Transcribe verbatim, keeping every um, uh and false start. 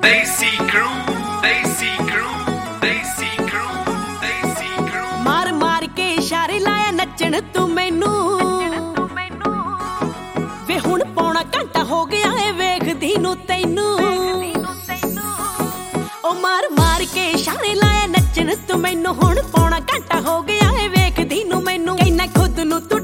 ਦੇਸੀ ਕਰੂ ਦੇਸੀ ਕਰੂ ਦੇਸੀ ਕਰੂ ਦੇਸੀ ਕਰੂ ਮਾਰ ਮਾਰ ਕੇ ਇਸ਼ਾਰੇ ਲਾਇਆ ਨੱਚਣ ਤੂੰ ਮੈਨੂੰ ਵੇ ਹੁਣ ਪੌਣਾ ਘੰਟਾ ਹੋ ਗਿਆ ਏ ਵੇਖਦੀ ਨੂੰ ਤੈਨੂੰ ਉਹ ਮਾਰ ਮਾਰ ਕੇ ਇਸ਼ਾਰੇ ਲਾਇਆ ਨੱਚਣ ਤੂੰ ਮੈਨੂੰ ਹੁਣ ਪੌਣਾ ਘੰਟਾ ਹੋ ਗਿਆ ਏ ਵੇਖਦੀ ਨੂੰ ਮੈਨੂੰ ਕਹਿੰਦਾ ਖੁਦ ਨੂੰ ਤੂੰ